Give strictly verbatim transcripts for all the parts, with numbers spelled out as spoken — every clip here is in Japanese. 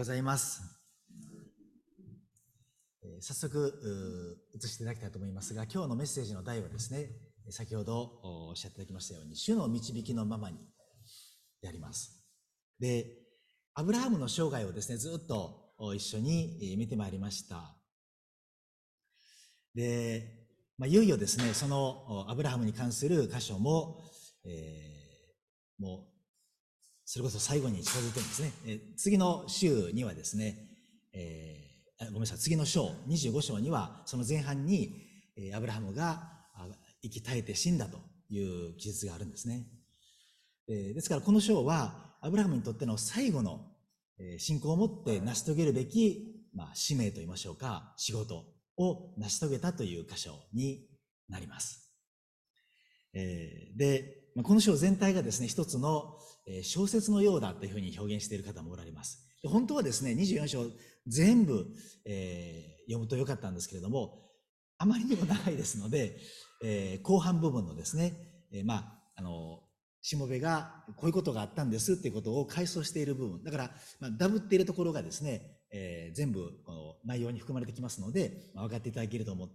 ございます。えー早速移していただきたいと思いますが、今日のメッセージの題はですね、先ほどおっしゃっていただきましたように、主の導きのままにであります。で、アブラハムの生涯をですね、ずっと一緒に見てまいりました。で、まあ、いよいよですね、そのアブラハムに関する箇所も、えー、もうそれこそ最後に近づいてるんですね。えー、次の週にはですね、えーごめんなさい、次の章、にじゅうご章には、その前半に、えー、アブラハムが生き絶えて死んだという記述があるんですね。えー、ですからこの章は、アブラハムにとっての最後の、えー、信仰を持って成し遂げるべき、まあ、使命といいましょうか、仕事を成し遂げたという箇所になります。えー、で、まあ、この章全体がですね、一つの小説のようだというふうに表現している方もおられます。で本当はですね、にじゅうよん章全部、えー、読むとよかったんですけれども、あまりにも長いですので、えー、後半部分のですね、えー、まあ、あの、しもべがこういうことがあったんですっていうことを回想している部分。だから、まあ、ダブっているところがですね、えー、全部この内容に含まれてきますので、まあ、分かっていただけると思って、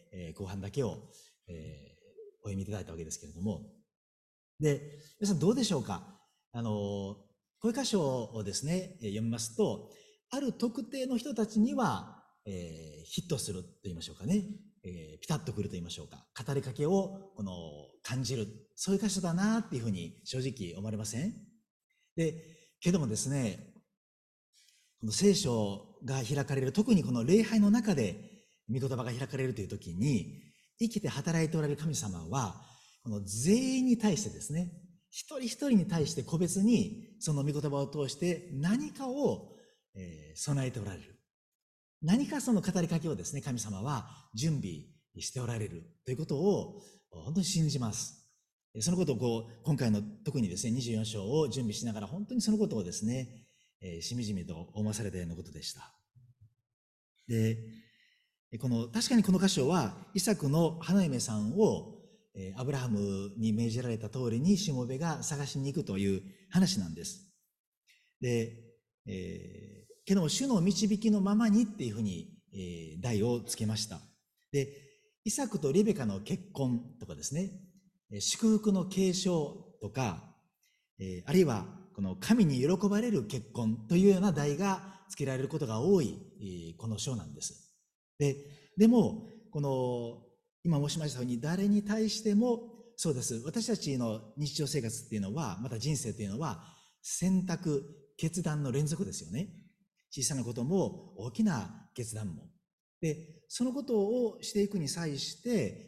えー、後半だけを、えー、お読みいただいたわけですけれども。で、皆さんどうでしょうか。あの、こういう箇所をですね、読みますと、ある特定の人たちには、えー、ヒットすると言いましょうかね、えー、ピタッとくると言いましょうか、語りかけをこの感じる、そういう箇所だなっていうふうに正直思われません？で、けどもですね、この聖書が開かれる、特にこの礼拝の中で御言葉が開かれるという時に、生きて働いておられる神様は、この全員に対してですね、一人一人に対して個別にその御言葉を通して何かを、えー、備えておられる。何かその語りかけをですね、神様は準備しておられるということを本当に信じます。そのことをこう、今回の特にですね、にじゅうよん章を準備しながら本当にそのことをですね、えー、しみじみと思わされたようなことでした。で、この、確かにこの箇所は、イサクの花嫁さんを、えー、アブラハムに命じられた通りにしもべが探しに行くという話なんです。で、えー、けども主の導きのままにっていうふうに、えー、題をつけました。で、イサクとリベカの結婚とかですね、祝福の継承とか、えー、あるいはこの神に喜ばれる結婚というような題が付けられることが多い、えー、この章なんです。で、でも、この、今申しましたように、誰に対しても、そうです。私たちの日常生活っていうのは、また人生っていうのは、選択、決断の連続ですよね。小さなことも、大きな決断も。で、そのことをしていくに際して、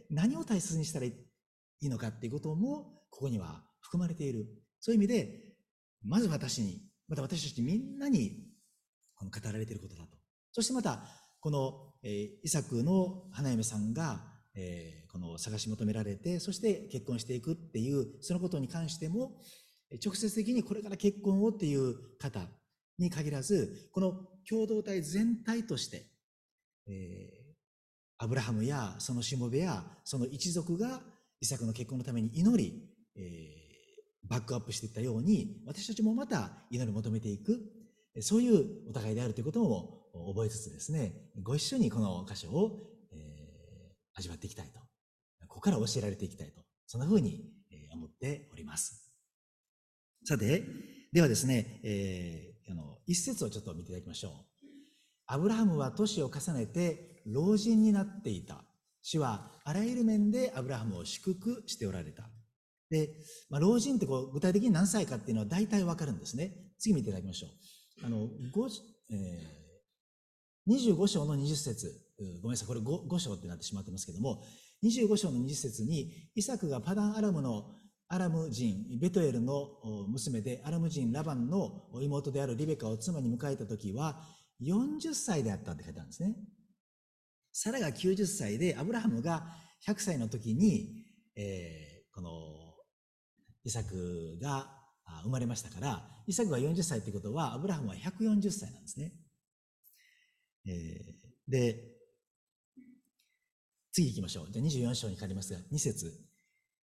何を大切にしたらいいのかっていうことも、ここには含まれている。そういう意味で、まず私に、また私たちみんなに語られていることだと。そしてまた、この、えー、イサクの花嫁さんが、えー、この探し求められて、そして結婚していくっていう、そのことに関しても、直接的にこれから結婚をっていう方に限らず、この共同体全体として、えー、アブラハムやそのしもべやその一族がイサクの結婚のために祈り、えー、バックアップしていったように、私たちもまた祈り求めていく、そういうお互いであるということを覚えつつですね、ご一緒にこの箇所を、えー、味わっていきたいと、ここから教えられていきたいと、そんなふうに思っております。さて、ではですね、えー、あの一節をちょっと見ていただきましょう。アブラハムは年を重ねて老人になっていた。主はあらゆる面でアブラハムを祝福しておられた。で、まあ、老人ってこう具体的に何歳かっていうのは大体わかるんですね。次見ていただきましょう。あの、えー、にじゅうご章のにじゅっ節、ごめんなさい、これ 5, 5章ってなってしまってますけども、にじゅうご章のにじゅっ節に、イサクがパダンアラムのアラム人、ベトエルの娘で、アラム人ラバンの妹であるリベカを妻に迎えたときは、よんじゅっさいであったって書いてあるんですね。サラがきゅうじゅっさいで、アブラハムがひゃくさいの時に、えー、この、イサクが生まれましたから、イサクがよんじゅっさいということは、アブラハムはひゃくよんじゅっさいなんですね。えー、で、次行きましょう。じゃあにじゅうよん章に変わりますが、に節。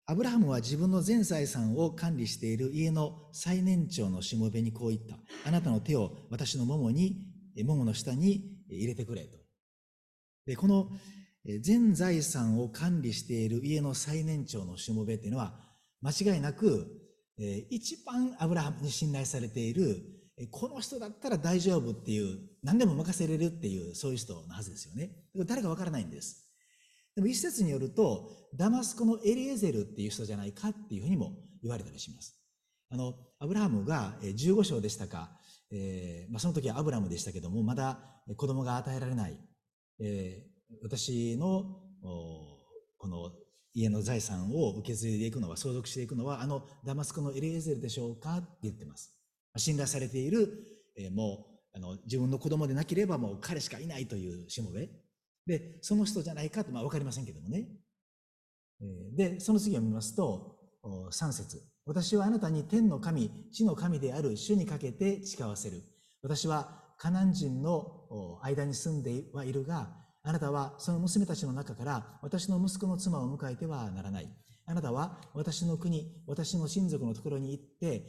アブラハムは自分の全財産を管理している家の最年長のしもべにこう言った。あなたの手を私のももに、ももの下に入れてくれと。で、この全財産を管理している家の最年長のしもべっていうのは、間違いなく、一番アブラハムに信頼されている、この人だったら大丈夫っていう、何でも任せれるっていう、そういう人のはずですよね。誰かわからないんです。でも一説によると、ダマスコのエリエゼルっていう人じゃないかっていうふうにも言われたりします。あの、アブラハムがじゅうご章でしたか、えーまあ、その時はアブラムでしたけども、まだ子供が与えられない、えー、私のこの家の財産を受け継いでいくのは、相続していくのは、あのダマスコのエリエゼルでしょうかって言ってます。信頼されている、えー、もうあの自分の子供でなければもう彼しかいないというしもべ。で、その人じゃないかと、まあわかりませんけどもね。で、その次を見ますと、さん節。私はあなたに天の神、地の神である主にかけて誓わせる。私はカナン人の間に住んではいるが、あなたはその娘たちの中から私の息子の妻を迎えてはならない。あなたは私の国、私の親族のところに行って、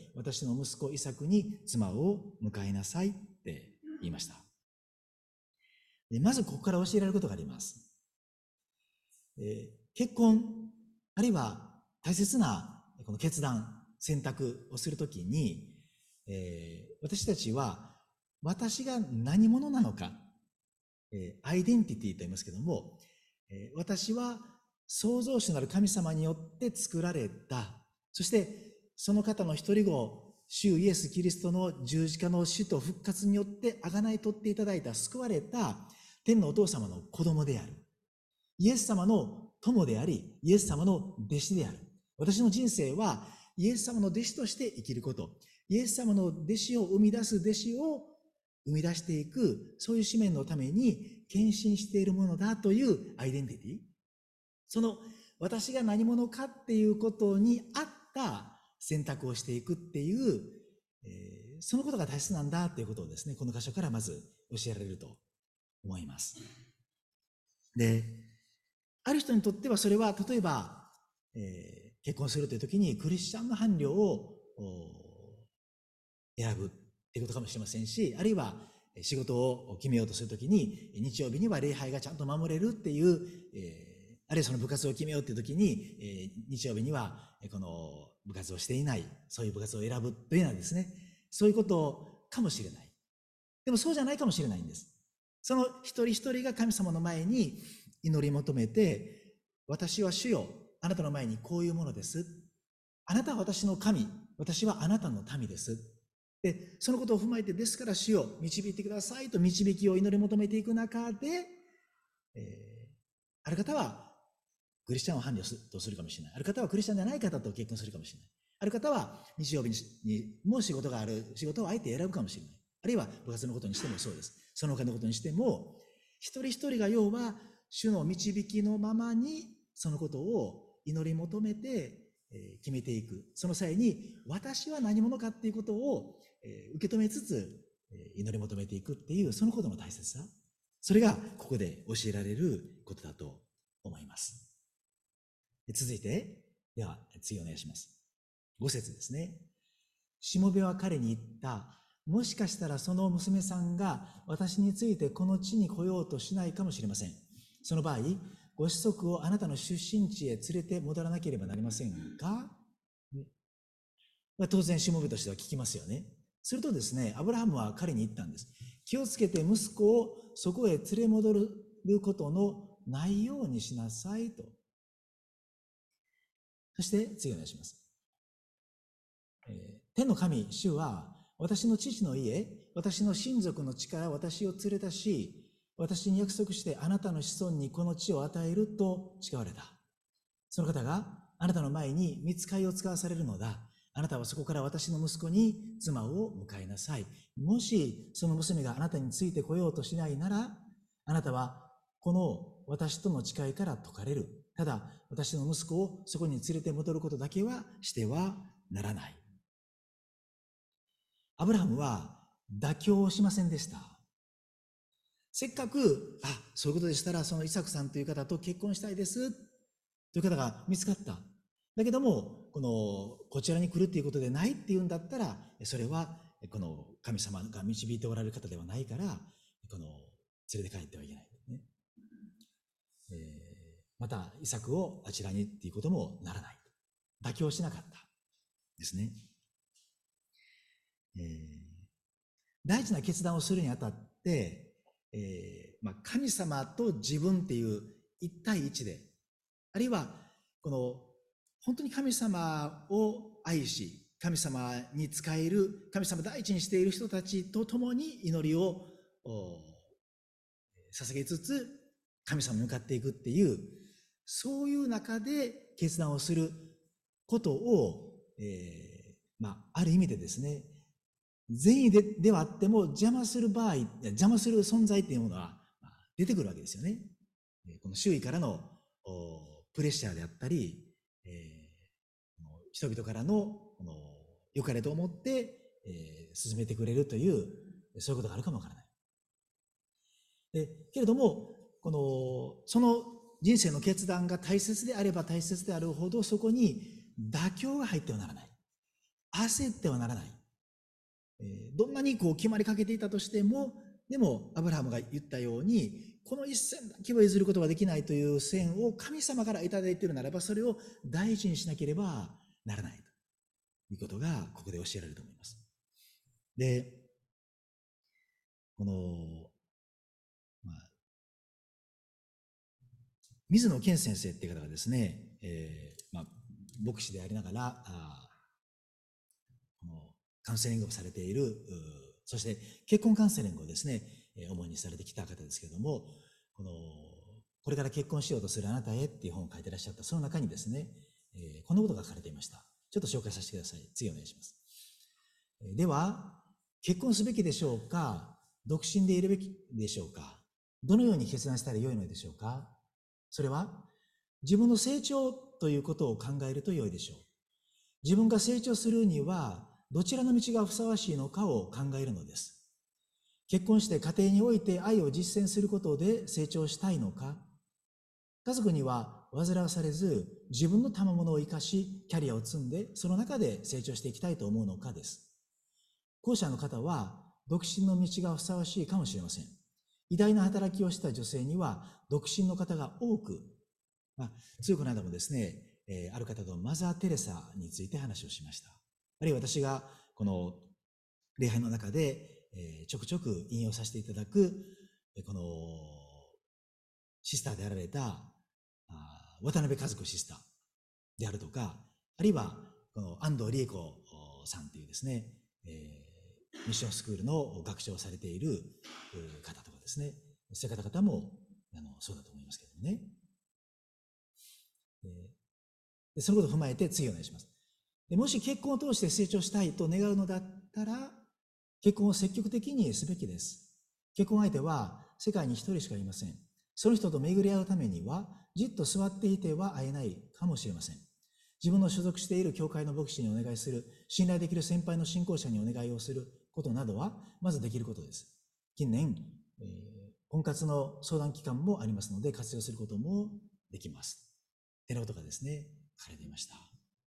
私の息子イサクに妻を迎えなさいって言いました。でまずここから教えられることがあります。えー、結婚、あるいは大切なこの決断、選択をするときに、えー、私たちは私が何者なのか、えー、アイデンティティと言いますけども、えー、私は創造主なる神様によって作られた、そしてその方の一人子、主イエス・キリストの十字架の死と復活によって贖い取っていただいた、救われた天のお父様の子供である。イエス様の友であり、イエス様の弟子である。私の人生はイエス様の弟子として生きること。イエス様の弟子を生み出す弟子を生み出していく、そういう使命のために献身しているものだというアイデンティティ。その私が何者かっていうことに合った選択をしていくっていう、えー、そのことが大切なんだということをですね、この箇所からまず教えられると思います。で、ある人にとってはそれは例えば、えー、結婚するという時にクリスチャンの伴侶を選ぶということかもしれませんし、あるいは仕事を決めようとするときに日曜日には礼拝がちゃんと守れるっていう、えー、あるいはその部活を決めようというときに、えー、日曜日にはこの部活をしていない、そういう部活を選ぶというのはですね、そういうことかもしれない。でもそうじゃないかもしれないんです。その一人一人が神様の前に祈り求めて、私は主よ、あなたの前にこういうものです。あなたは私の神、私はあなたの民です。で、そのことを踏まえて、ですから主よ、導いてくださいと導きを祈り求めていく中で、えー、ある方はクリスチャンを伴侶とするかもしれない。ある方はクリスチャンじゃない方と結婚するかもしれない。ある方は日曜日にも仕事がある仕事をあえて選ぶかもしれない。あるいは部活のことにしてもそうです。その他のことにしても、一人一人が要は主の導きのままにそのことを祈り求めて決めていく。その際に私は何者かっていうことを受け止めつつ祈り求めていくっていう、そのことの大切さ。それがここで教えられることだと思います。続いて、では次お願いします。ご節ですね。しもべは彼に言った。もしかしたらその娘さんが私についてこの地に来ようとしないかもしれません。その場合、ご子息をあなたの出身地へ連れて戻らなければなりませんか、ね、まあ、当然しもべとしては聞きますよね。するとですね、アブラハムは彼に言ったんです。気をつけて息子をそこへ連れ戻ることのないようにしなさいと。そして次お願いします。えー、天の神、主は私の父の家、私の親族の地から私を連れ出し、私に約束してあなたの子孫にこの地を与えると誓われた。その方があなたの前に御使いを使わされるのだ。あなたはそこから私の息子に妻を迎えなさい。もしその娘があなたについてこようとしないなら、あなたはこの私との誓いから解かれる。ただ私の息子をそこに連れて戻ることだけはしてはならない。アブラハムは妥協をしませんでした。せっかく、あ、そういうことでしたらそのイサクさんという方と結婚したいですという方が見つかった。 だけども、この、こちらに来るっていうことでないっていうんだったら、それは、この神様が導いておられる方ではないから、この、連れて帰ってはいけない、ね。えー、また、イサクをあちらにっていうこともならない。妥協しなかったですね。えー、大事な決断をするにあたって、えーまあ、神様と自分っていう一対一で、あるいはこの本当に神様を愛し、神様に仕える、神様第一にしている人たちと共に祈りを捧げつつ、神様に向かっていくっていう、そういう中で決断をすることを、えー、まあ、ある意味でですね、善意でではあっても邪魔する場合、邪魔する存在っていうものは出てくるわけですよね。この周囲からのプレッシャーであったり、えー、人々からのこの良かれと思って、えー、進めてくれるという、そういうことがあるかもわからない。でけれども、このその人生の決断が大切であれば大切であるほど、そこに妥協が入ってはならない。焦ってはならない。どんなにこう決まりかけていたとしても、でもアブラハムが言ったように、この一線だけは譲ることができないという線を神様からいただいているならば、それを大事にしなければならないということがここで教えられると思います。で、この、まあ、水野健先生っていう方がですね、えーまあ、牧師でありながらあこのカウンセリングをされている、そして結婚カウンセリングをですね、主にされてきた方ですけれども、このこれから結婚しようとするあなたへっていう本を書いてらっしゃった、その中にですね、えー、こんなことが書かれていました。ちょっと紹介させてください。次お願いします。では、結婚すべきでしょうか、独身でいるべきでしょうか、どのように決断したらよいのでしょうか。それは、自分の成長ということを考えると良いでしょう。自分が成長するには、どちらの道がふさわしいのかを考えるのです。結婚して家庭において愛を実践することで成長したいのか、家族には煩わされず自分の賜物を生かしキャリアを積んでその中で成長していきたいと思うのかです。後者の方は独身の道がふさわしいかもしれません。偉大な働きをした女性には独身の方が多く、まあ、ついこの間もですね、えー、ある方とマザー・テレサについて話をしました。あるいは私がこの礼拝の中で、えー、ちょくちょく引用させていただくこのシスターであられた渡辺和子シスターであるとか、あるいはこの安藤理恵子さんというですね、えー、ミッションスクールの学長をされている方とかですね、そういう方々もあのそうだと思いますけどね。でそのことを踏まえて次お願いします。でもし結婚を通して成長したいと願うのだったら、結婚を積極的にすべきです。結婚相手は世界に一人しかいません。その人と巡り合うためには、じっと座っていては会えないかもしれません。自分の所属している教会の牧師にお願いする、信頼できる先輩の信仰者にお願いをすることなどは、まずできることです。近年、えー、婚活の相談機関もありますので、活用することもできます。ってなことがですね、書かれていました。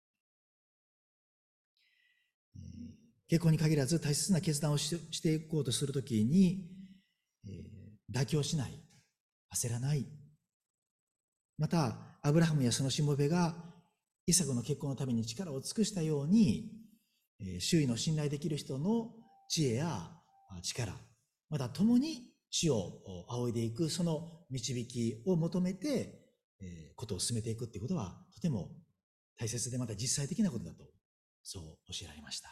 えー、結婚に限らず大切な決断を し, していこうとするときに、えー、妥協しない、焦らない。また、アブラハムやそのしもべがイサクの結婚のために力を尽くしたように、えー、周囲の信頼できる人の知恵や力、また共に主を仰いでいくその導きを求めて、えー、ことを進めていくということはとても大切で、また実際的なことだと、そう教えられました。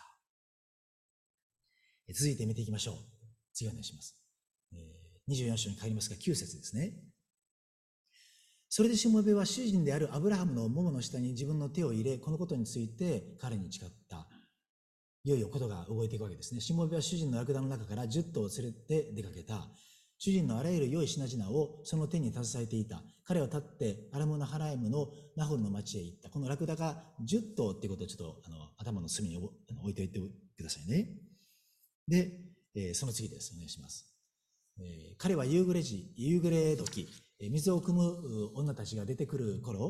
えー、続いて見ていきましょう。次お願いします。えー、にじゅうよん章に帰りますが、きゅう節ですね。それでしもべは主人であるアブラハムの桃の下に自分の手を入れ、このことについて彼に誓った。いよいよことが動いていくわけですね。しもべは主人のラクダの中からじゅっ頭を連れて出かけた。主人のあらゆる良い品々をその手に携えていた。彼は立ってアラムナハライムのナホルの町へ行った。このラクダがじゅっ頭っていうことをちょっとあの頭の隅に置いておいてくださいね。で、えー、その次です。お願いします。えー、彼は夕暮れ時、夕暮れ時、水を汲む女たちが出てくる頃、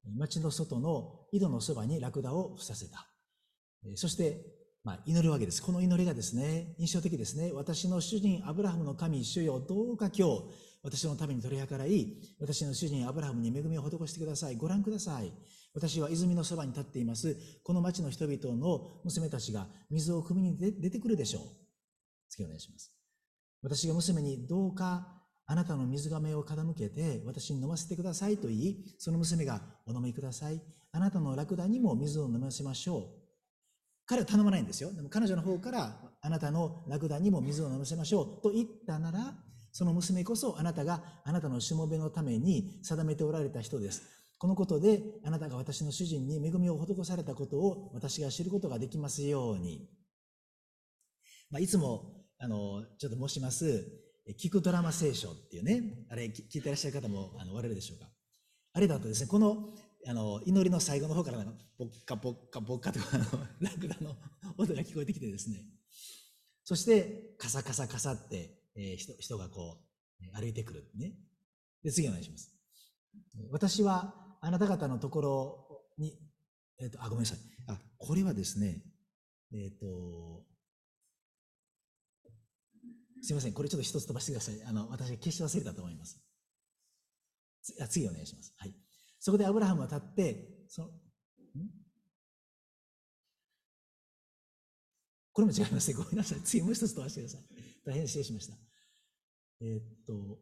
町の外の井戸のそばにラクダを伏させた。そして、まあ、祈るわけです。この祈りがですね、印象的ですね。私の主人アブラハムの神主よ、どうか今日、私のために取り計らい、私の主人アブラハムに恵みを施してください。ご覧ください。私は泉のそばに立っています。この町の人々の娘たちが水を汲みに出てくるでしょう。次お願いします。私が娘にどうかあなたの水がめを傾けて私に飲ませてくださいと言い、その娘がお飲みください。あなたのラクダにも水を飲ませましょう。彼は頼まないんですよ。でも彼女の方からあなたのラクダにも水を飲ませましょうと言ったなら、その娘こそあなたがあなたのしもべのために定めておられた人です。このことであなたが私の主人に恵みを施されたことを私が知ることができますように。まあ、いつもあのちょっと申します聞くドラマ聖書っていうね、あれ聞いてらっしゃる方もあのおられるでしょうか。あれだとですね、このあの祈りの最後の方からなんかボッカボッカボッカとかあのラクダの音が聞こえてきてですね、そしてカサカサカサって、えー、人, 人がこう歩いてくるね。で次お願いします。私はあなた方のところに、えっ、ー、とあごめんなさい。あこれはですね、えっ、ー、とすいません、これちょっと一つ飛ばしてください。あの私が消し忘れたと思います。あ次お願いします。はい。そこでアブラハムは立って、そのんこれも違いますね。ごめんなさい。次もう一つ飛ばしてください。大変失礼しました。えー、っと、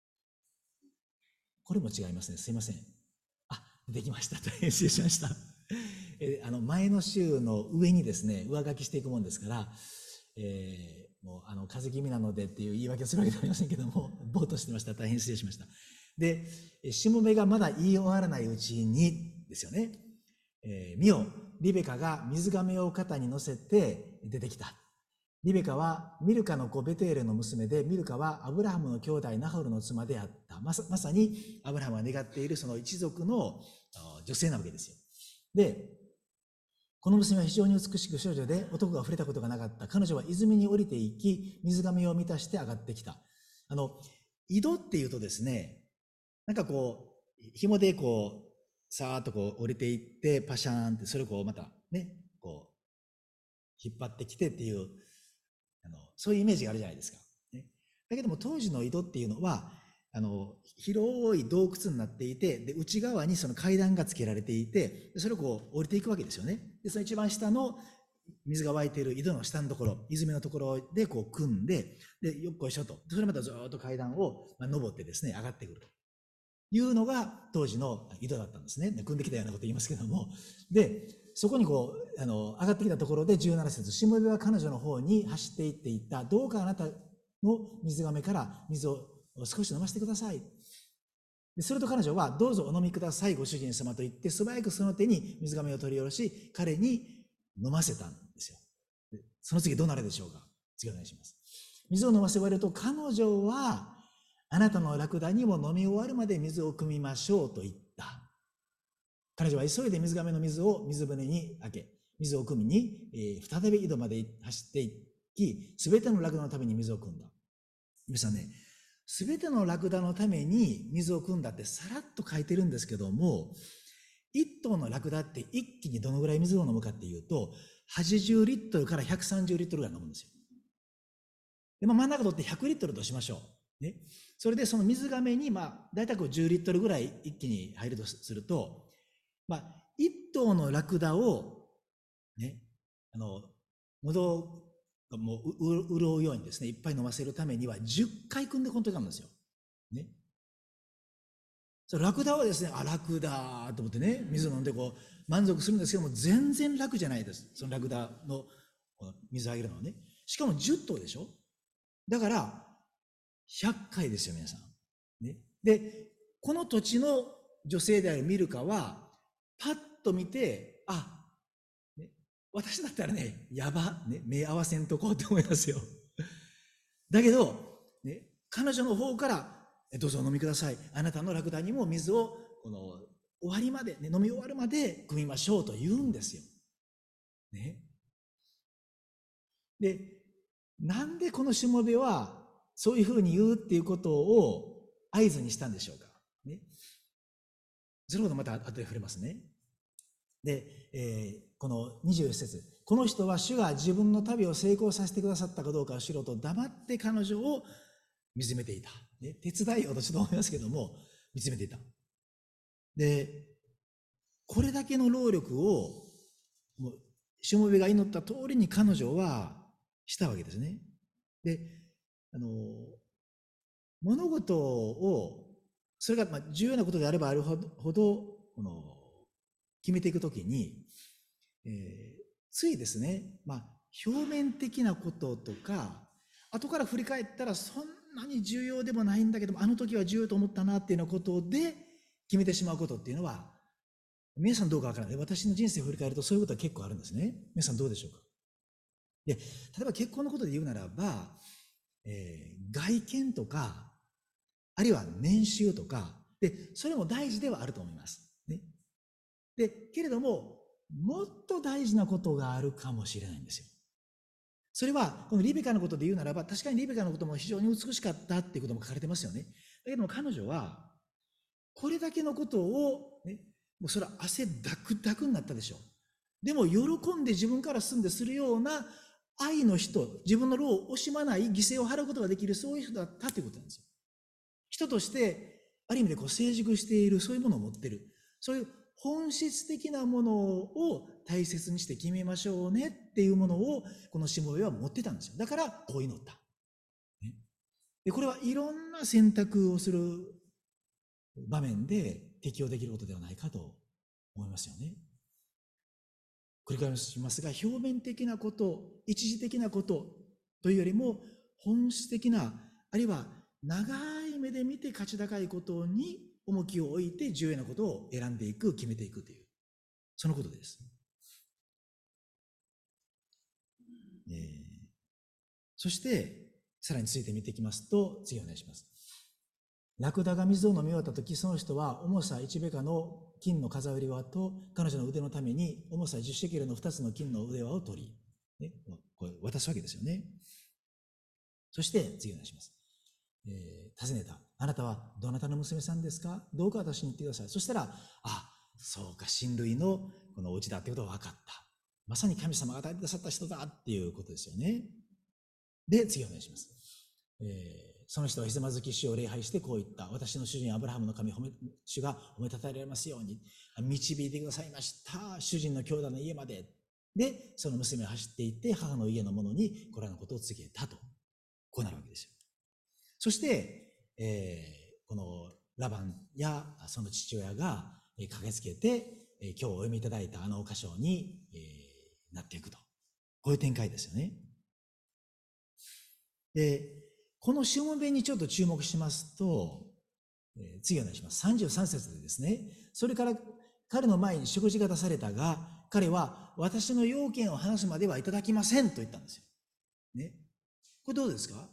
これも違いますね。すいません。あ、できました。大変失礼しました。えー、あの前の週の上にですね、上書きしていくもんですから、えー、もうあの風邪気味なのでっていう言い訳をするわけではありませんけども、ぼーっとしてました。大変失礼しました。で、しもべがまだ言い終わらないうちにですよね、えー、見よ、リベカが水がめを肩に乗せて出てきた。リベカはミルカの子ベテーレの娘で、ミルカはアブラハムの兄弟ナホルの妻であった。まさ、まさにアブラハムが願っているその一族の女性なわけですよ。で、この娘は非常に美しく少女で男が触れたことがなかった。彼女は泉に降りていき、水がめを満たして上がってきた。あの、井戸っていうとですね、なんかこう、紐でこう、さーっとこう降りていって、パシャーンって、それをこうまたね、こう、引っ張ってきてっていう、あの、そういうイメージがあるじゃないですか。ね、だけども当時の井戸っていうのは、あの、広い洞窟になっていて、で、内側にその階段がつけられていて、それをこう降りていくわけですよね。で、その一番下の水が湧いている井戸の下のところ、泉のところでこう組んで、で、よっこいしょと。それまたずっと階段を登ってですね、上がってくるというのが当時の井戸だったんですね。組んできたようなこと言いますけども。で、そこにこう、あの、上がってきたところでじゅうなな節、しもべは彼女の方に走っていっていった。どうかあなたの水がめから水を少し飲ませてください。すると彼女は、どうぞお飲みください、ご主人様と言って、素早くその手に水がめを取り下ろし、彼に飲ませたんですよ。その次どうなるでしょうか。次お願いします。水を飲ませられると、彼女は、あなたのラクダにも飲み終わるまで水を汲みましょうと言った。彼女は急いで水がめの水を水舟に開け、水を汲みに、えー、再び井戸まで走っていき、すべてのラクダのために水を汲んだ。皆さんね、すべてのラクダのために水を汲んだってさらっと書いてるんですけども、一頭のラクダって一気にどのぐらい水を飲むかっていうと、はちじゅうリットルからひゃくさんじゅうリットルぐらい飲むんですよ。で、まあ、真ん中取ってひゃくリットルとしましょう。ね。それでその水がめに、まあ、だいたいこうじゅうリットルぐらい一気に入るとすると、まあ、一頭のラクダを、ね、あの、喉がもう潤うようにですね、いっぱい飲ませるためにはじゅっかい汲んでこんといかんですよ。ね。そラクダはですね、あ、楽だと思ってね、水飲んでこう、満足するんですけども、全然楽じゃないです。そのラクダの水をあげるのはね。しかもじゅっ頭でしょ。だから、ひゃっかいですよ、皆さん。ね。で、この土地の女性であるミルカは、パッと見て、あ、ね、私だったらね、やば、ね、目合わせんとこうって思いますよ。だけど、ね、彼女の方から、どうぞお飲みください。あなたのラクダにも水を、この、終わりまで、ね、飲み終わるまで汲みましょうと言うんですよ。ね。で、なんでこのしもべは、そういうふうに言うっていうことを合図にしたんでしょうか。ね。 そのことまた後で触れますね。で、えー、このにじゅういち節、この人は主が自分の旅を成功させてくださったかどうかを知ろうと黙って彼女を見つめていた。ね、手伝いようとちょっと思いますけども、見つめていた。で、これだけの労力を、もうしもべが祈った通りに彼女はしたわけですね。で、あの、物事を、それがまあ重要なことであればあるほど、ほどこの決めていくときに、えー、ついですね、まあ、表面的なこととか、後から振り返ったらそんなに重要でもないんだけども、あの時は重要と思ったなっていうようなことで決めてしまうことっていうのは、皆さんどうかわからない。私の人生を振り返るとそういうことは結構あるんですね。皆さんどうでしょうか。で、例えば結婚のことで言うならば、えー、外見とか、あるいは年収とか、で、それも大事ではあると思います。ね。で、けれども、もっと大事なことがあるかもしれないんですよ。それは、このリベカのことで言うならば、確かにリベカのことも非常に美しかったっていうことも書かれてますよね。だけども彼女は、これだけのことを、ね、もうそれは汗ダクダクになったでしょう。でも、喜んで自分から進んでするような愛の人、自分の労を惜しまない犠牲を払うことができる、そういう人だったということなんですよ。人として、ある意味でこう成熟している、そういうものを持っている。そういう本質的なものを大切にして決めましょうねっていうものを、このしもべは持ってたんですよ。だから、こう祈った。ね、で、これはいろんな選択をする場面で適用できることではないかと思いますよね。繰り返しますが、表面的なこと、一時的なことというよりも、本質的な、あるいは長い目で見て価値高いことに重きを置いて重要なことを選んでいく、決めていくという、そのことです。えー、そして、さらに続いて見ていきますと、次お願いします。ラクダが水を飲み終わったとき、その人は重さいちベカの金の飾り輪と彼女の腕のために重さじゅうシェケルのふたつの金の腕輪を取り、ね、これ渡すわけですよね。そして次お願いします。えー、尋ねた。あなたはどなたの娘さんですか？どうか私に言ってください。そしたら、あ、そうか、親類のこのお家だってことが分かった。まさに神様が与えてくださった人だっていうことですよね。で、次お願いします。えー、その人はひざまずき主を礼拝してこう言った。私の主人アブラハムの神、主が褒めたたえられますように。導いてくださいました。主人の兄弟の家まで。で、その娘は走っていって母の家の者にこれらのことを告げたと。こうなるわけですよ。そして、えー、このラバンやその父親が駆けつけて、えー、今日お読みいただいたあの箇所に、えー、なっていくと。こういう展開ですよね。で、このしもべにちょっと注目しますと、えー、次お願いします。さんじゅうさん節でですね、それから彼の前に食事が出されたが、彼は私の要件を話すまではいただきませんと言ったんですよ。ね。これどうですか？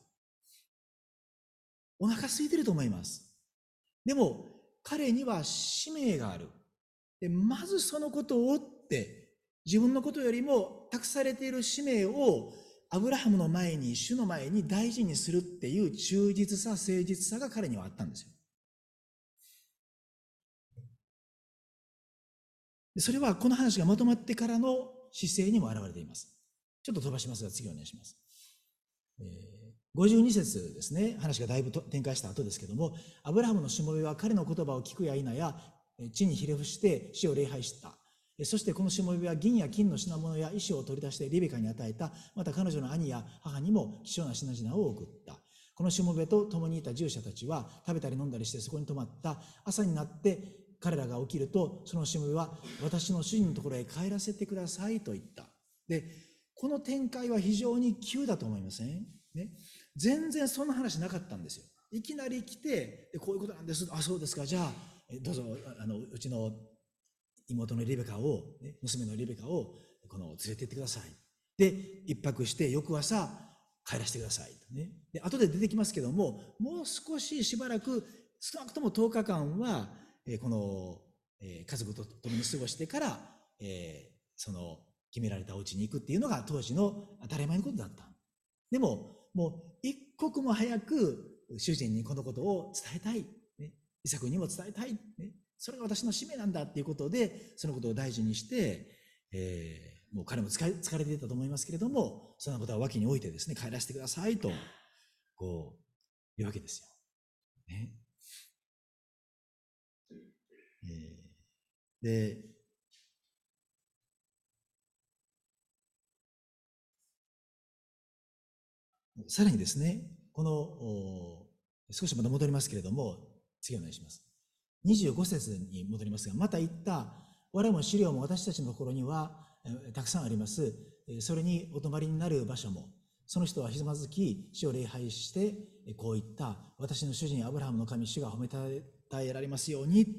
お腹空いてると思います。でも、彼には使命がある。で、まずそのことをって、自分のことよりも託されている使命をアブラハムの前に、主の前に大事にするっていう忠実さ、誠実さが彼にはあったんですよ。それはこの話がまとまってからの姿勢にも表れています。ちょっと飛ばしますが、次お願いします。えー、ごじゅうに節ですね、話がだいぶ展開した後ですけども、アブラハムのしもべは彼の言葉を聞くや否や、地にひれ伏して死を礼拝した。そしてこのしもべは銀や金の品物や石を取り出してリベカに与えた。また彼女の兄や母にも希少な品々を送った。このしもべと共にいた従者たちは食べたり飲んだりしてそこに泊まった。朝になって彼らが起きると、そのしもべは私の主人のところへ帰らせてくださいと言った。で、この展開は非常に急だと思いません？ね。全然そんな話なかったんですよ。いきなり来て、こういうことなんです。あ、そうですか。じゃあ、どうぞ、あの、うちの妹のリベカを、ね、娘のリベカを、この、連れて行ってください。で、一泊して翌朝、帰らせてください。ね。で、後で出てきますけども、もう少ししばらく、少なくともとおかかんは、えー、この、えー、家族と共に過ごしてから、えー、その、決められたお家に行くっていうのが当時の当たり前のことだった。でも、もう一刻も早く主人にこのことを伝えたい。ね、イサクにも伝えたい。ね、 それが私の使命なんだっていうことで、そのことを大事にして、えー、もう彼も疲れ、疲れていたと思いますけれども、そんなことは脇に置いてですね、帰らせてくださいと、こう、いうわけですよ。ね。えー、で、さらにですね、この、少しまた戻りますけれども、次お願いします。にじゅうご節に戻りますが、また言った、我も資料も私たちのところにはたくさんあります。それにお泊まりになる場所も、その人はひざまずき、主を礼拝して、こう言った、私の主人アブラハムの神主が褒めたたえられますようにって。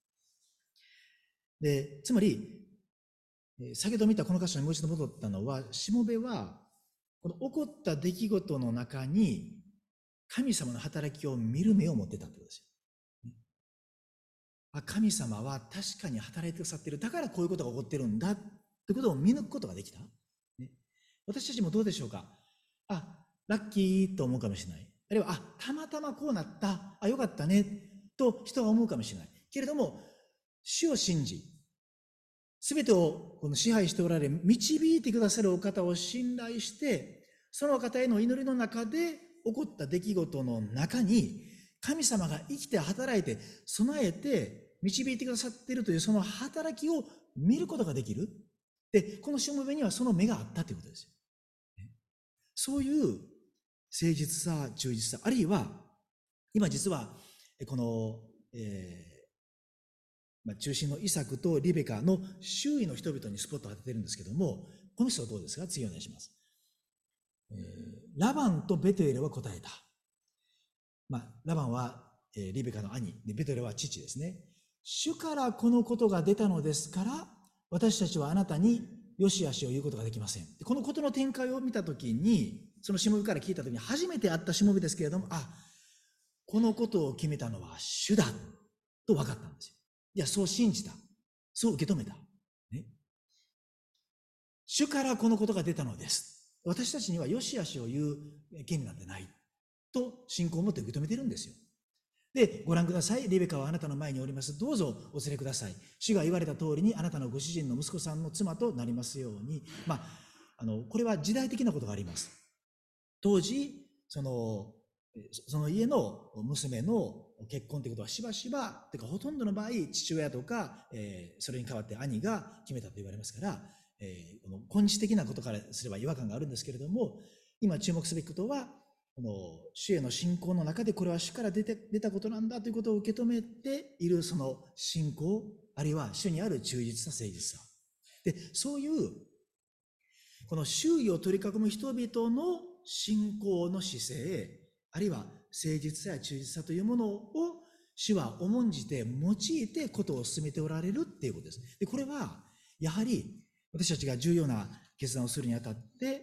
で、つまり、先ほど見たこの箇所にもう一度戻ったのは、しもべは、この起こった出来事の中に、神様の働きを見る目を持ってたってことですよ。神様は確かに働いてくださっている。だからこういうことが起こってるんだということを見抜くことができた。ね、私たちもどうでしょうか。あ、ラッキーと思うかもしれない。あるいは、あ、たまたまこうなった。あ、よかったね。と人は思うかもしれない。けれども、主を信じ、すべてをこの支配しておられ、導いてくださるお方を信頼して、その方への祈りの中で起こった出来事の中に、神様が生きて働いて、備えて導いてくださっているというその働きを見ることができる。で、このしもべにはその目があったということですよ。そういう誠実さ、忠実さ、あるいは、今実は、この、えーまあ、中心のイサクとリベカの周囲の人々にスポットを当ててるんですけども、この人はどうですか。次お願いします。えー、ラバンとベトエルは答えた。まあ、ラバンは、えー、リベカの兄で、ベトエルは父ですね。主からこのことが出たのですから、私たちはあなたによしあしを言うことができません。このことの展開を見たときに、そのしもべから聞いたときに、初めて会ったしもべですけれども、あ、このことを決めたのは主だと分かったんですよ。いや、そう信じた。そう受け止めた。ね。主からこのことが出たのです。私たちには良し悪しを言う権利なんてない。と信仰を持って受け止めているんですよ。で、ご覧ください。リベカはあなたの前におります。どうぞお連れください。主が言われた通りにあなたのご主人の息子さんの妻となりますように。まあ、あの、これは時代的なことがあります。当時、その、その家の娘の結婚ということはしばしば、というかほとんどの場合、父親とか、えー、それに代わって兄が決めたと言われますから、えー、この根治的なことからすれば違和感があるんですけれども、今注目すべきことは、この主への信仰の中でこれは主から出て出たことなんだということを受け止めているその信仰、あるいは主にある忠実さ、誠実さ。で、そういうこの周囲を取り囲む人々の信仰の姿勢、あるいは誠実さや忠実さというものを主は重んじて用いてことを進めておられるっていうことです。で、これはやはり私たちが重要な決断をするにあたって、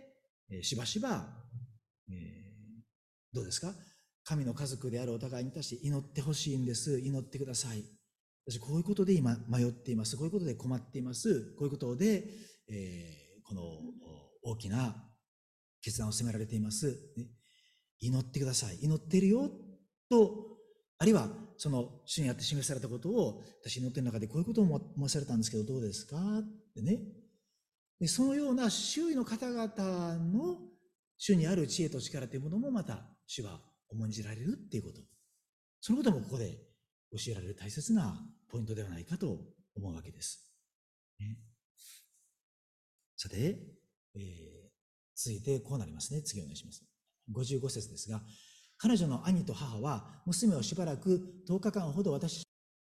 えー、しばしば、えーどうですか。神の家族であるお互いに対して祈ってほしいんです。祈ってください。私こういうことで今迷っています。こういうことで困っています。こういうことで、えー、この大きな決断を迫られています。ね、祈ってください。祈っているよと、あるいはその主にあって示されたことを私祈っている中でこういうことを申されたんですけどどうですかってね。でそのような周囲の方々の主にある知恵と力というものもまた主は重んじられるっていうこと。そのこともここで教えられる大切なポイントではないかと思うわけです。ね、さて、えー、続いてこうなりますね。次お願いします。ごじゅうご節ですが、彼女の兄と母は娘をしばらくとおかかんほど私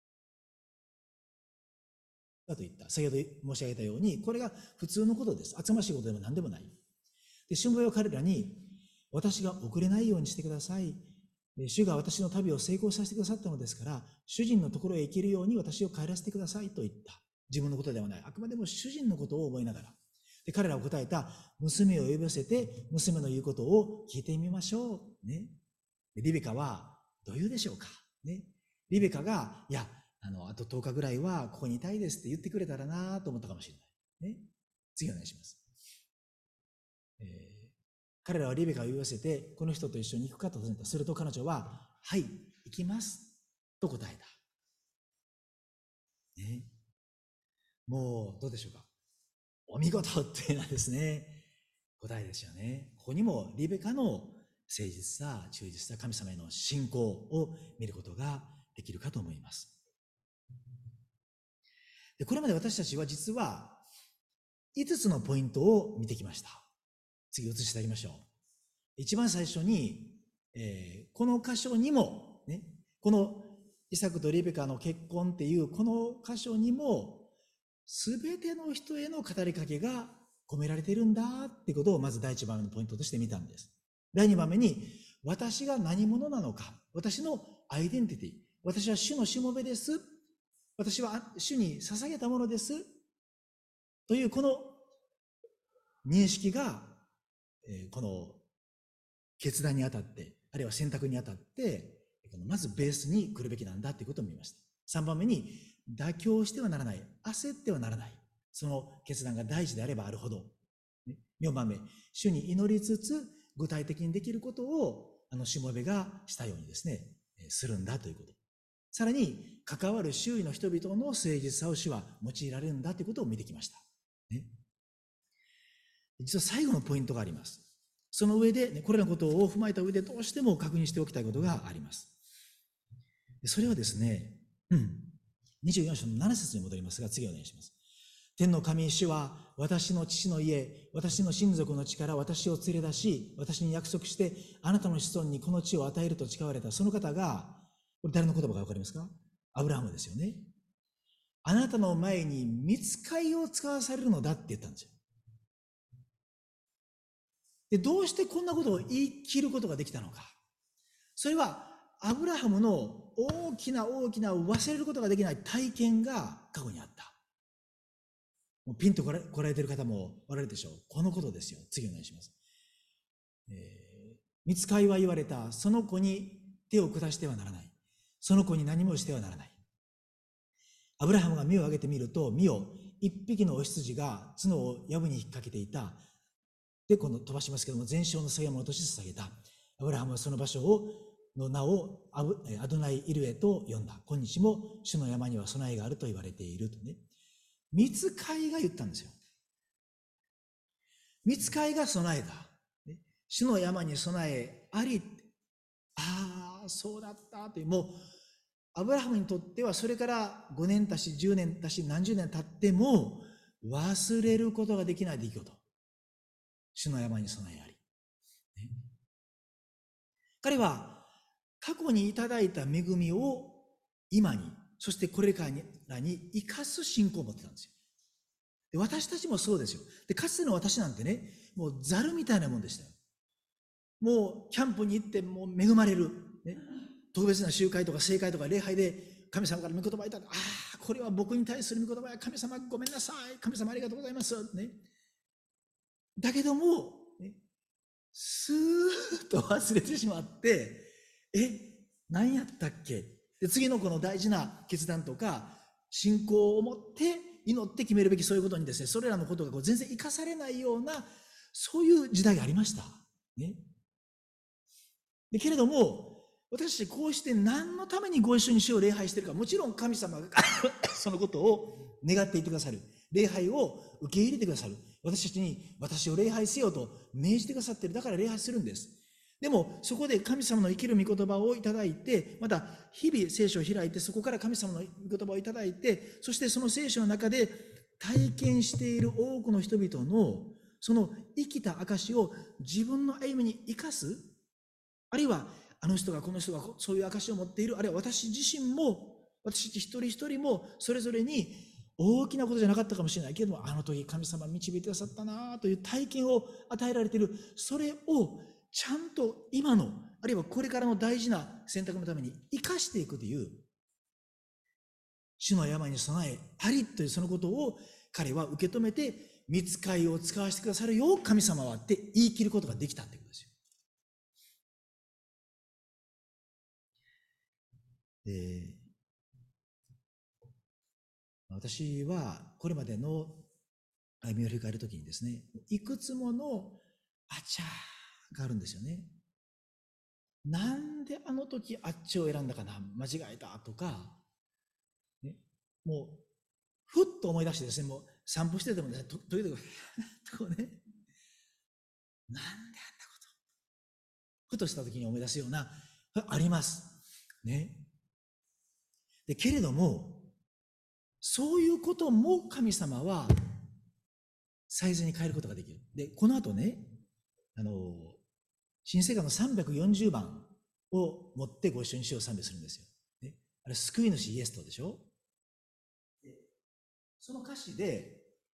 だと言った。先ほど申し上げたように、これが普通のことです。厚ましいことでも何でもない。で、しもべは彼らに、私が遅れないようにしてください。主が私の旅を成功させてくださったのですから、主人のところへ行けるように私を帰らせてくださいと言った。自分のことではない。あくまでも主人のことを覚えながら。で、彼らは答えた。娘を呼び寄せて、娘の言うことを聞いてみましょう。ね。でリベカはどう言うでしょうか。ね。リベカが、いや、あの、あととおかぐらいはここにいたいですって言ってくれたらなと思ったかもしれない。ね。次お願いします。えー彼らはリベカを呼び寄せて、この人と一緒に行くかと尋ねた。すると彼女は、はい、行きます。と答えた。 ね、もうどうでしょうか。お見事っていうのはですね、答えですよね。ここにもリベカの誠実さ、忠実さ、神様への信仰を見ることができるかと思います。で、これまで私たちは実はいつつのポイントを見てきました。次移していただきましょう。一番最初に、えー、この箇所にも、ね、このイサクとリベカの結婚っていうこの箇所にもすべての人への語りかけが込められているんだっていうことをまず第一番目のポイントとして見たんです。第二番目に、私が何者なのか、私のアイデンティティ、私は主のしもべです、私は主に捧げたものですというこの認識が、えー、この決断にあたって、あるいは選択にあたって、まずベースに来るべきなんだということを見ました。さんばんめに、妥協してはならない、焦ってはならない。その決断が大事であればあるほど。よんばんめ、主に祈りつつ、具体的にできることを、あの、しもべがしたようにですね、するんだということ。さらに、関わる周囲の人々の誠実さを主は用いられるんだということを見てきました。ね、実は最後のポイントがあります。その上で、ね、これらのことを踏まえた上でどうしても確認しておきたいことがあります。それはですね、うん、にじゅうよん章のなな節に戻りますが、次お願いします。天の神主は私の父の家、私の親族の地から私を連れ出し、私に約束して、あなたの子孫にこの地を与えると誓われたその方が、これ誰の言葉かわかりますか？アブラハムですよね。あなたの前に御使いを使わされるのだって言ったんですよ。で、どうしてこんなことを言い切ることができたのか。それは、アブラハムの大きな大きな忘れることができない体験が過去にあった。もうピンとこられている方もおられるでしょう。このことですよ。次お願いします。えー、御使いは言われた。その子に手を下してはならない。その子に何もしてはならない。アブラハムが目を上げてみると、見よ、一匹のお羊が角を藪に引っ掛けていた。で、この飛ばしますけども、全焼の捧げ物として捧げた。アブラハムはその場所をの名をアブアドナイ・イルエと呼んだ。今日も主の山には備えがあると言われているとね。御使いが言ったんですよ。御使いが備えた。主の山に備えあり。ああ、そうだったという、もう、アブラハムにとってはそれからごねんたし、じゅうねんたし、何十年経っても忘れることができない出来事。主の山に備えあり。ね、彼は過去にいただいた恵みを今に、そしてこれからに生かす信仰を持ってたんですよ。で、私たちもそうですよ。で、かつての私なんてね、もうザルみたいなもんでしたよ。もうキャンプに行ってもう恵まれる。ね、特別な集会とか聖会とか礼拝で神様から御言葉いただいて、ああ、これは僕に対する御言葉や、神様ごめんなさい。神様ありがとうございます。ね。だけども、ね、スーッと忘れてしまって、え、何やったっけ？で、次のこの大事な決断とか、信仰を持って祈って決めるべきそういうことにですね、それらのことがこう全然生かされないような、そういう時代がありました。ね。でけれども、私たちこうして何のためにご一緒に主を礼拝しているか、もちろん神様がそのことを願っていてくださる。礼拝を受け入れてくださる。私たちに私を礼拝せよと命じてくださっている。だから礼拝するんです。でも、そこで神様の生きる御言葉をいただいて、また日々聖書を開いて、そこから神様の御言葉をいただいて、そしてその聖書の中で体験している多くの人々のその生きた証を自分の歩みに生かす。あるいは、あの人がこの人がそういう証を持っている。あるいは私自身も、私一人一人もそれぞれに大きなことじゃなかったかもしれないけれども、あの時神様導いてくださったなという体験を与えられている。それをちゃんと今の、あるいはこれからの大事な選択のために生かしていくという、主の山に備えありというそのことを彼は受け止めて、御使いを使わせてくださるよう神様はって言い切ることができたということですよ。えー、私はこれまでの歩みを振り返るときにですね、いくつものあちゃーがあるんですよね。なんであの時あっちを選んだかな、間違えたとか、ね、もうふっと思い出してですね、もう散歩しててもですね、と時々、こうね、なんであんなこと、ふとした時に思い出すような、あります。ね。で、けれども、そういうことも神様は最善に変えることができる。で、この後ね、あの、新世界のさんびゃくよんじゅうばんを持ってご一緒に主を賛美するんですよ。ね、あれ、救い主イエスとでしょ。でその歌詞で、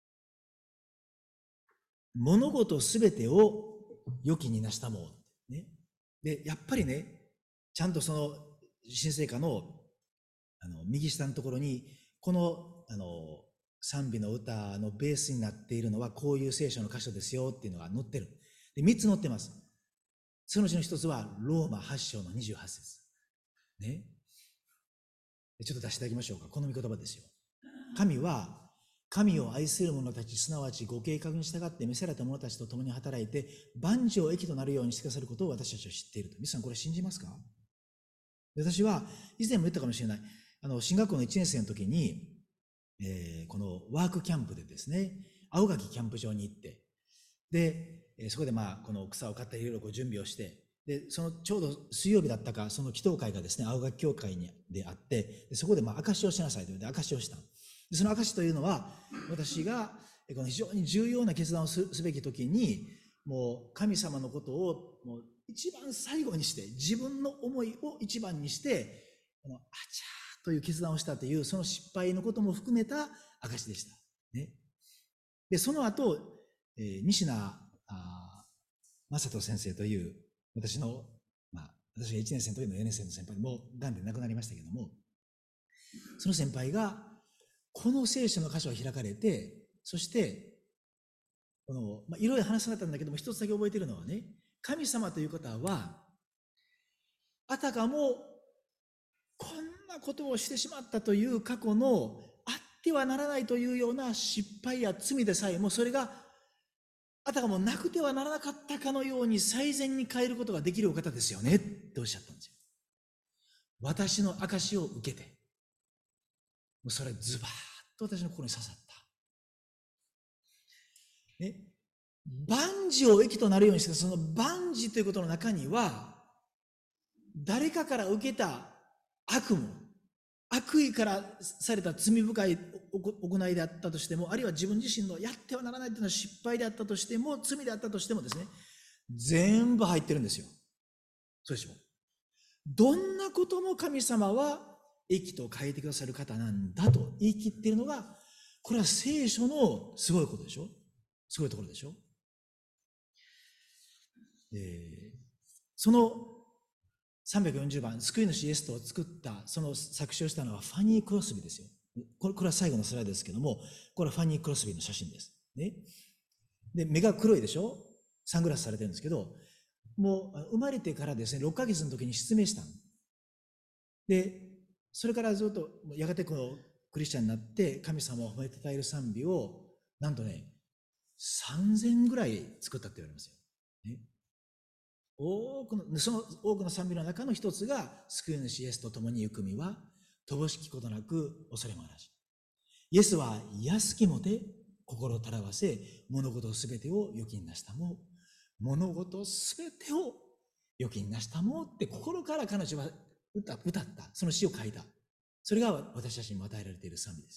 物事すべてを良きになしたもう。ね。で、やっぱりね、ちゃんとその新聖歌のあの右下のところに、このあの賛美の歌のベースになっているのはこういう聖書の箇所ですよっていうのが載ってる。で、みっつ載ってます。そのうちの一つはローマはち章のにじゅうはち節。ね。ちょっと出していただきましょうか。この御言葉ですよ。神は神を愛する者たち、すなわちご計画に従って召された者たちと共に働いて万事を益となるようにしてくださることを私たちは知っていると。皆さんこれ信じますか？私は以前も言ったかもしれない。あの進学校のいちねん生の時に、えー、このワークキャンプでですね、青垣キャンプ場に行って、で、えー、そこでまあこの草を刈ったりいろいろこう準備をして、でそのちょうど水曜日だったか、その祈祷会がですね、青垣教会にであって、でそこでまあ証しをしなさいというので証しをした。でその証しというのは、私がこの非常に重要な決断をすべき時に、もう神様のことをもう一番最後にして、自分の思いを一番にして、このあちゃーという決断をしたという、その失敗のことも含めた証でした。ね、でその後、えー、西名正人先生という、私の、まあ、私がいちねん生の時のよねん生の先輩、もうがんで亡くなりましたけども、その先輩が、この聖書の箇所が開かれて、そして、この、まあ、いろいろ話されたんだけども、一つだけ覚えているのはね、神様という方は、あたかも、こんなことをしてしまったという過去の、あってはならないというような失敗や罪でさえも、それが、あたかもなくてはならなかったかのように最善に変えることができるお方ですよねっておっしゃったんですよ。私の証を受けて、もうそれズバーッと私の心に刺さった。ね、万事を益となるようにして、その万事ということの中には、誰かから受けた悪も、悪意からされた罪深い行いであったとしても、あるいは自分自身のやってはならないというのは失敗であったとしても、罪であったとしてもですね、全部入ってるんですよ。そうでしょう。どんなことも神様は益と変えてくださる方なんだと言い切っているのが、これは聖書のすごいことでしょ。すごいところでしょ。えー、そのさんびゃくよんじゅうばん、救い主イエスとを作った、その作詞をしたのはファニー・クロスビーですよ。これ、これは最後のスライドですけども、これはファニー・クロスビーの写真です。ね。で、目が黒いでしょ。サングラスされてるんですけど、もう生まれてからですね、ろっかげつの時に失明したんで、それからずっと、やがてこのクリスチャンになって、神様を褒めたたえる賛美を、なんとね、さんぜんぐらい作ったって言われますよ。ね。多くの、その多くの賛美の中の一つが、救い主イエスと共に行く身は、乏しきことなく恐れもなし。イエスは安きもて、心をたらわせ、物事すべてを良きになしたも、物事すべてを良きになしたもって心から彼女は歌、歌った。その詩を書いた。それが私たちにも与えられている賛美です。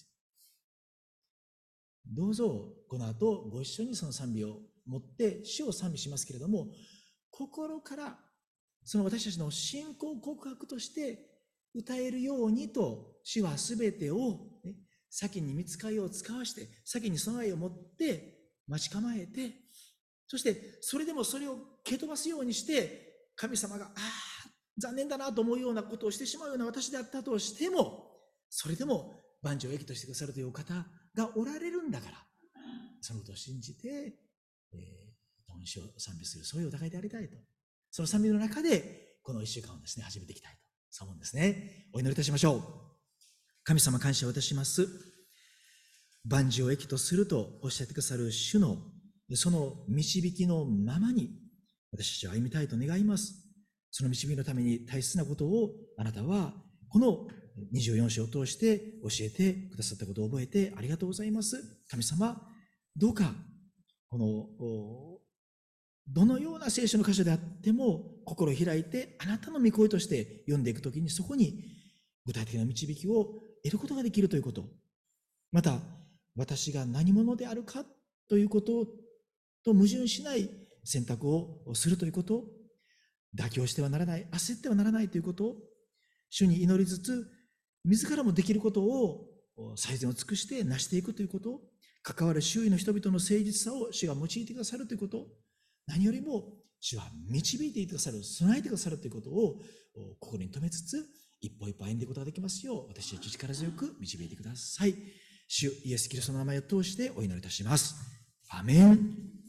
どうぞ、この後、ご一緒にその賛美を持って詩を賛美しますけれども、心からその私たちの信仰告白として歌えるようにと、主はすべてを、ね、先に御使いを使わして、先に備えを持って待ち構えて、そしてそれでもそれを蹴飛ばすようにして、神様が、ああ、残念だなと思うようなことをしてしまうような私であったとしても、それでも万事を益としてくださるというお方がおられるんだから、そのことを信じて、えー、恩師を賛美する、そういうお互いでありたいと。その賛美の中で、この一週間をですね、始めていきたいと、そう思うんですね。お祈りいたしましょう。神様、感謝をいたします。万事を益とするとおっしゃってくださる主の、その導きのままに、私たちは歩みたいと願います。その導きのために大切なことを、あなたは、このにじゅうよん章を通して教えてくださったことを覚えてありがとうございます。神様、どうか、この、どのような聖書の箇所であっても、心を開いて、あなたの御声として読んでいくときに、そこに具体的な導きを得ることができるということ。また、私が何者であるかということと矛盾しない選択をするということ、妥協してはならない、焦ってはならないということを、主に祈りつつ、自らもできることを最善を尽くして成していくということ、関わる周囲の人々の誠実さを主が用いてくださるということ、何よりも主は導いてくださる、備えてくださるということを心に留めつつ、一歩一歩歩んでいくことができますよう、私たち力強く導いてください。主イエス・キリストの名前を通してお祈りいたします。アメン。